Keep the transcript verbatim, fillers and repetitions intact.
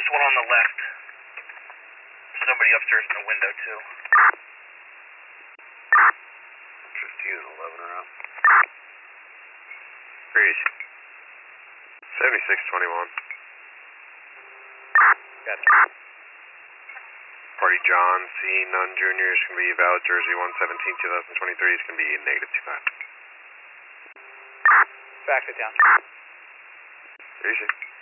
There's one on the left. Somebody upstairs in the window, too. Just use eleven around. Breeze. seventy-six twenty-one. Got it. Party John C. Nunn Junior is going to be valid Jersey one seventeen twenty twenty-three. It's going to be negative two five. Fax it down. Easy.